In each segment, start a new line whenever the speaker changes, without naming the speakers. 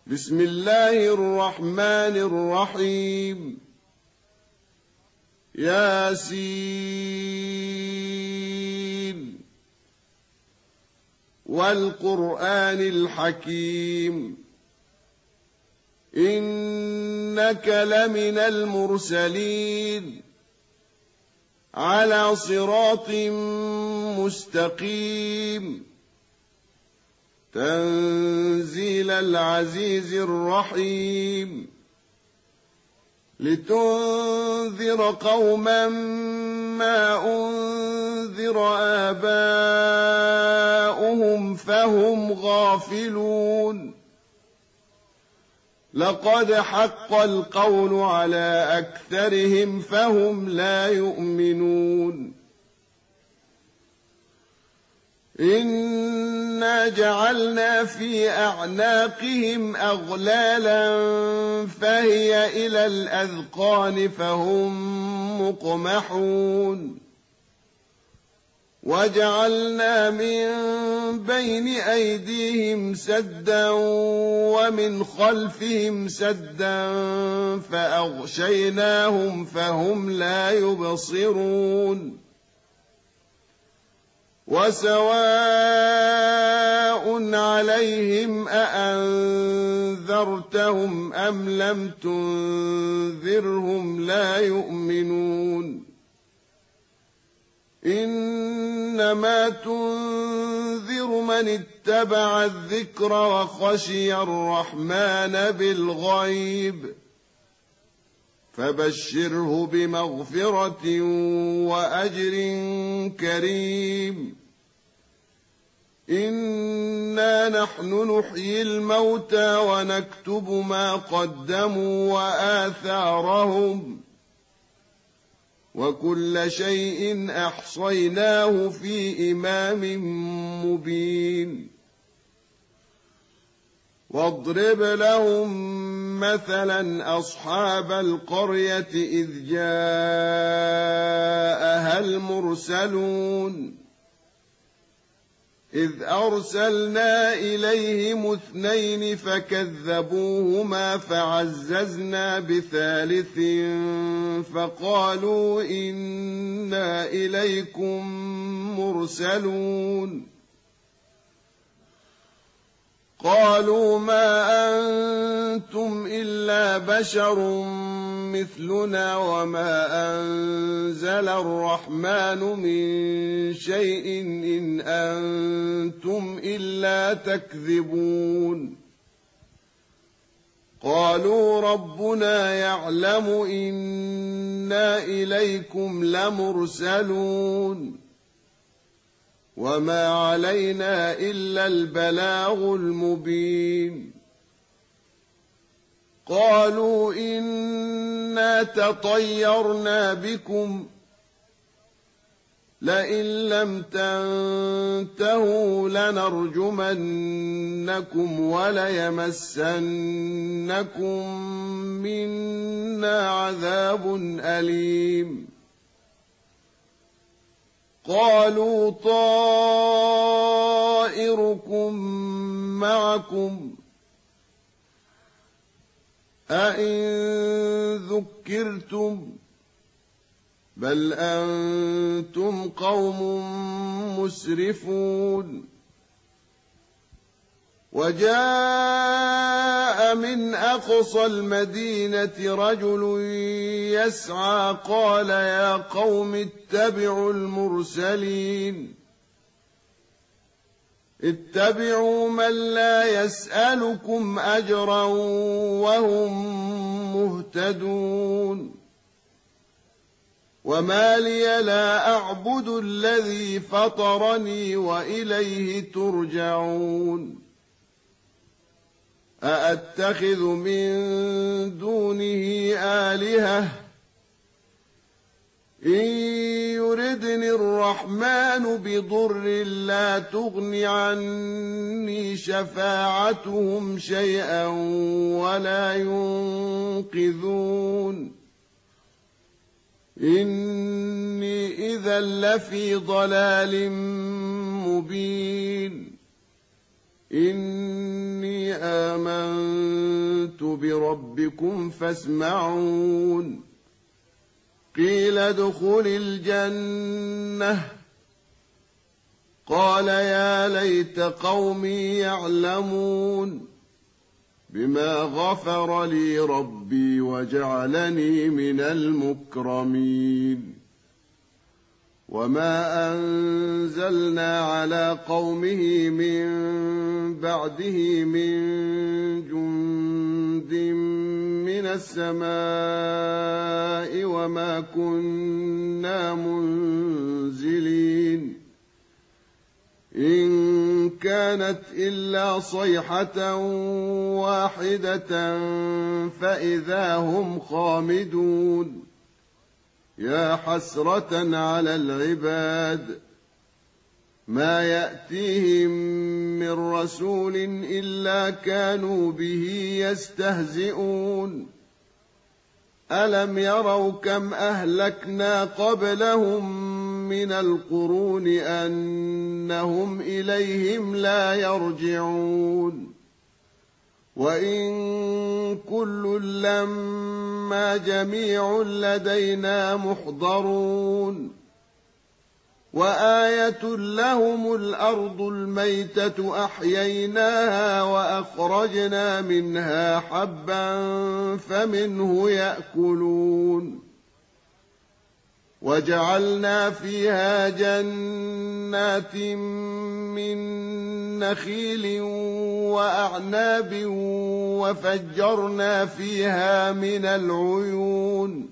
بسم الله الرحمن الرحيم ياسين والقرآن الحكيم إنك لمن المرسلين على صراط مستقيم تنزيل العزيز الرحيم لتنذر قوما ما أنذر آباؤهم فهم غافلون لقد حق القول على أكثرهم فهم لا يؤمنون إنا جعلنا في أعناقهم أغلالا فهي إلى الأذقان فهم مقمحون وجعلنا من بين أيديهم سدا ومن خلفهم سدا فأغشيناهم فهم لا يبصرون وسواء عليهم أأنذرتهم أم لم تنذرهم لا يؤمنون إنما تنذر من اتبع الذكر وخشي الرحمن بالغيب فبشره بمغفرة وأجر كريم إنا نحن نحيي الموتى ونكتب ما قدموا وآثارهم وكل شيء أحصيناه في إمام مبين واضرب لهم مثلا أصحاب القرية إذ جاءها المرسلون إذ أرسلنا إليهم 2 فكذبوهما فعززنا بثالث فقالوا إنا إليكم مرسلون قالوا ما أنتم إلا بشر مثلنا وما أنزل الرحمن من شيء إن أنتم إلا تكذبون قالوا ربنا يعلم إنا إليكم لمرسلون وما علينا إلا البلاغ المبين قالوا إنا تطيرنا بكم لئن لم تنتهوا لنرجمنكم وليمسنكم منا عذاب أليم قالوا طائركم معكم أئن ذكرتم بل أنتم قوم مسرفون وجاء من أقصى المدينة رجل يسعى قال يا قوم اتبعوا المرسلين اتبعوا من لا يسألكم أجرا وهم مهتدون وما لي لا أعبد الذي فطرني وإليه ترجعون أأتخذ من دونه آلهة إن يردني الرحمن بضر لا تغن عني شفاعتهم شيئا ولا ينقذون إني إذا لفي ضلال مبين إني آمنت آمنت بربكم فاسمعون قيل ادخل الجنة قال يا ليت قومي يعلمون بما غفر لي ربي وجعلني من المكرمين وما أنزلنا على قومه من بعده من جند من السماء وما كنا منزلين إن كانت إلا صيحة واحدة فإذا هم خامدون يا حسرة على العباد ما يأتيهم من رسول إلا كانوا به يستهزئون ألم يروا كم أهلكنا قبلهم من القرون أنهم إليهم لا يرجعون وإن كل لما جميع لدينا محضرون وآية لهم الأرض الميتة أحييناها وأخرجنا منها حبا فمنه يأكلون وجعلنا فيها جنات من نخيل وأعناب وفجرنا فيها من العيون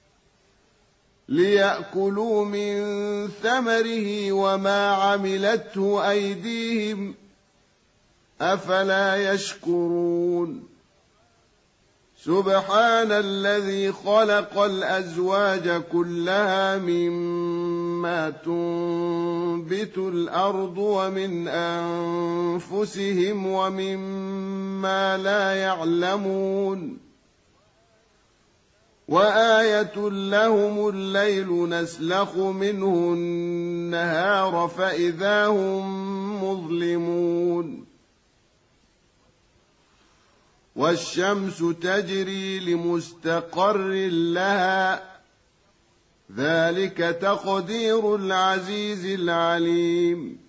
ليأكلوا من ثمره وما عملته أيديهم أفلا يشكرون سبحان الذي خلق الأزواج كلها مما تنبت الأرض ومن أنفسهم ومما لا يعلمون وآية لهم الليل نسلخ منه النهار فإذا هم مظلمون والشمس تجري لمستقر لها ذلك تقدير العزيز العليم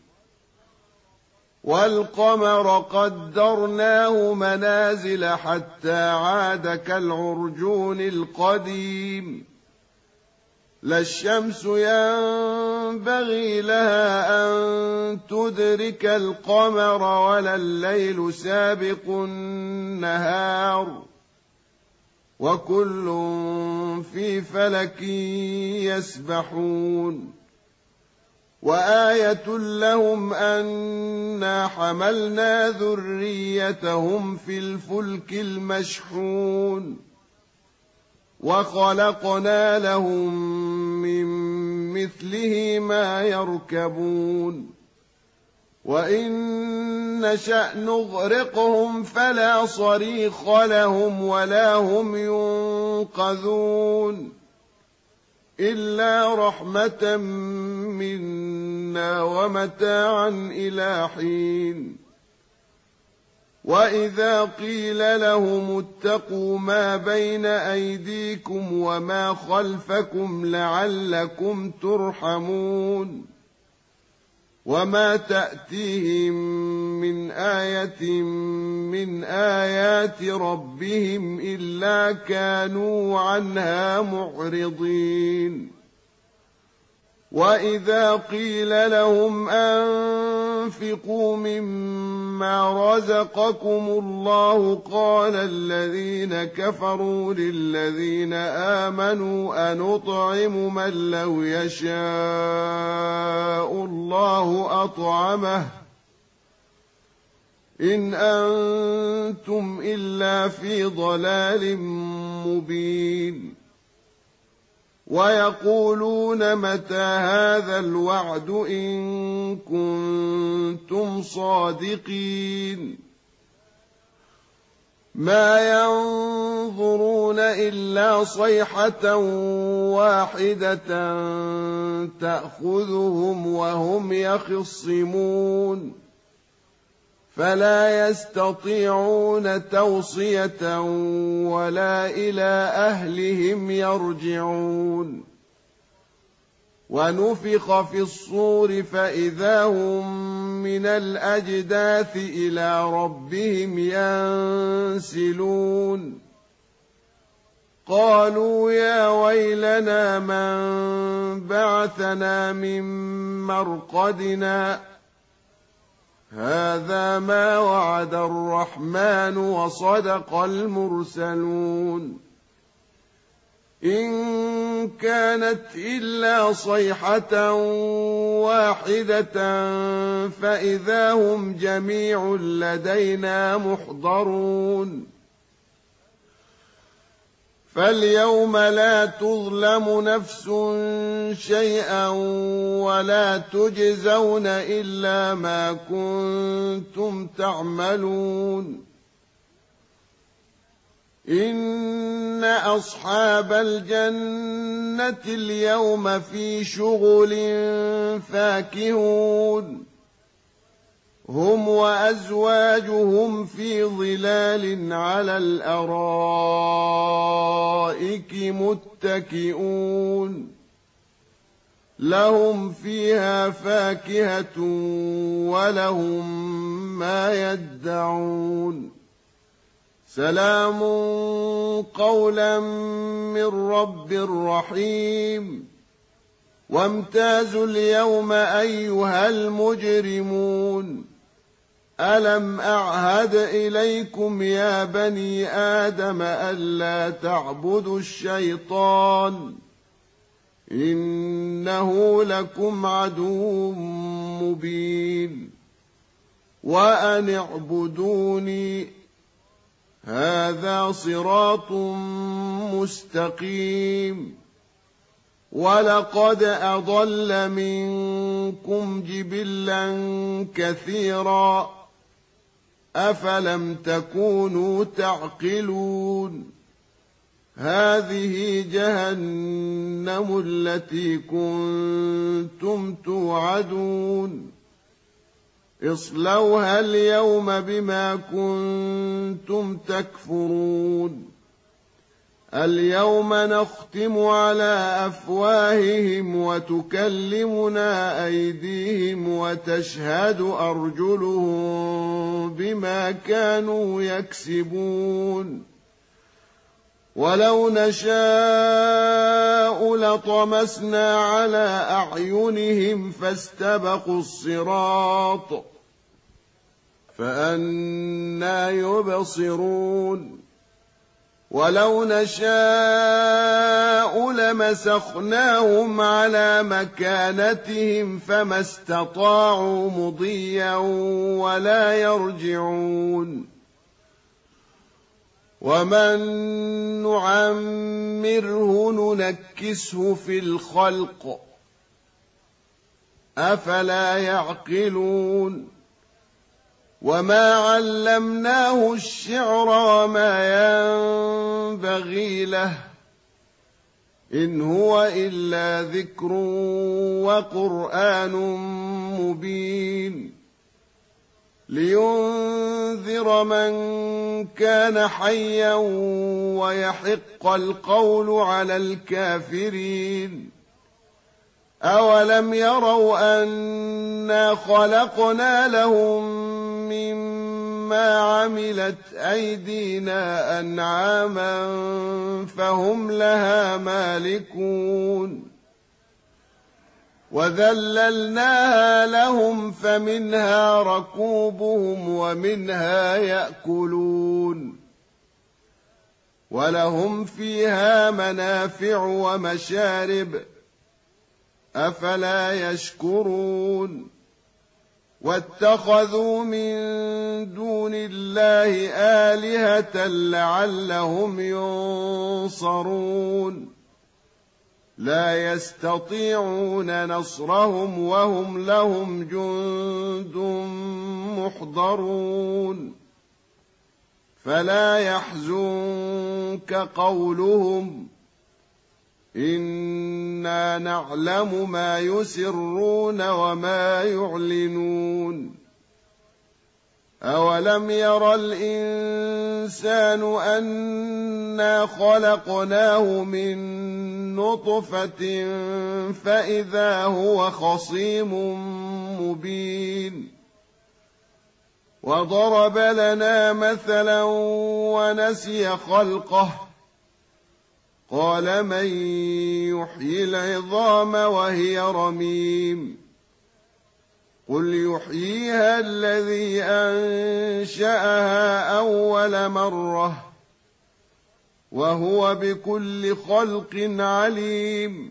والقمر قدرناه منازل حتى عاد كالعرجون القديم لا الشمس ينبغي لها أن تدرك القمر ولا الليل سابق النهار وكل في فلك يسبحون وآية لهم أنا حملنا ذريتهم في الفلك المشحون وخلقنا لهم من مثله ما يركبون وإن نشأ نغرقهم فلا صريخ لهم ولا هم ينقذون إلا رحمة منا ومتاعا إلى حين وإذا قيل لهم اتقوا ما بين أيديكم وما خلفكم لعلكم ترحمون وما تأتيهم من آية من آيات ربهم إلا كانوا عنها معرضين وإذا قيل لهم أنفقوا مما رزقكم الله قال الذين كفروا للذين آمنوا أنطعم من لو يشاء الله أطعمه إن أنتم إلا في ضلال مبين ويقولون متى هذا الوعد إن كنتم صادقين ما ينظرون إلا صيحة واحدة تأخذهم وهم يخصمون فلا يستطيعون توصية ولا إلى أهلهم يرجعون ونفخ في الصور فإذا هم من الأجداث إلى ربهم ينسلون قالوا يا ويلنا من بعثنا من مرقدنا هذا ما وعد الرحمن وصدق المرسلون إن كانت إلا صيحة واحدة فإذا هم جميع لدينا محضرون فاليوم لا تظلم نفس شيئا ولا تجزون إلا ما كنتم تعملون إن أصحاب الجنة اليوم في شغل فاكهون هم وأزواجهم في ظلال على الأرائك متكئون لهم فيها فاكهة ولهم ما يدعون سلام قولا من رب رحيم وامتازوا اليوم أيها المجرمون ألم أعهد إليكم يا بني آدم ألا تعبدوا الشيطان إنه لكم عدو مبين وأن اعبدوني هذا صراط مستقيم ولقد أضل منكم جبلا كثيرا أفلم تكونوا تعقلون هذه جهنم التي كنتم توعدون اصلوها اليوم بما كنتم تكفرون اليوم نختم على أفواههم وتكلمنا أيديهم وتشهد أرجلهم بما كانوا يكسبون ولو نشاء لطمسنا على أعينهم فاستبقوا الصراط فأنى يبصرون ولو نشاء لمسخناهم على مكانتهم فما استطاعوا مضيا ولا يرجعون ومن نعمره ننكسه في الخلق أفلا يعقلون وما علمناه الشعر وما ينبغي له إن هو إلا ذكر وقرآن مبين لينذر من كان حيا ويحق القول على الكافرين أولم يروا أنا خلقنا لهم مما عملت أيدينا أنعاما فهم لها مالكون وذللناها لهم فمنها ركوبهم ومنها يأكلون ولهم فيها منافع ومشارب أفلا يشكرون واتخذوا من دون الله آلهة لعلهم ينصرون لا يستطيعون نصرهم وهم لهم جند محضرون فلا يحزنك قولهم إنا نعلم ما يسرون وما يعلنون أولم ير الإنسان أنا خلقناه من نطفة فإذا هو خصيم مبين وضرب لنا مثلا ونسي خلقه قال من يحيي العظام وهي رميم قل يحييها الذي أنشأها أول مرة وهو بكل خلق عليم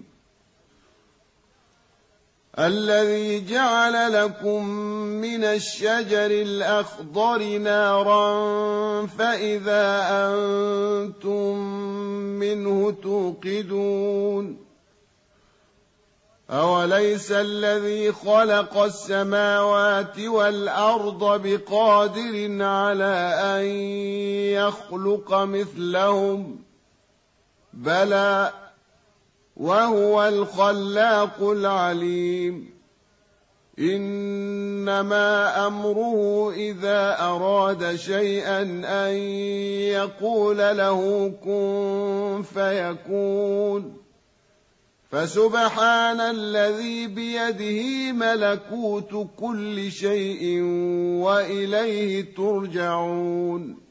الذي جعل لكم من الشجر الأخضر نارا فإذا أنتم منه توقدون أوليس الذي خلق السماوات والأرض بقادر على أن يخلق مثلهم بلى وهو الخلاق العليم إنما أمره إذا أراد شيئا أن يقول له كن فيكون فسبحان الذي بيده ملكوت كل شيء وإليه ترجعون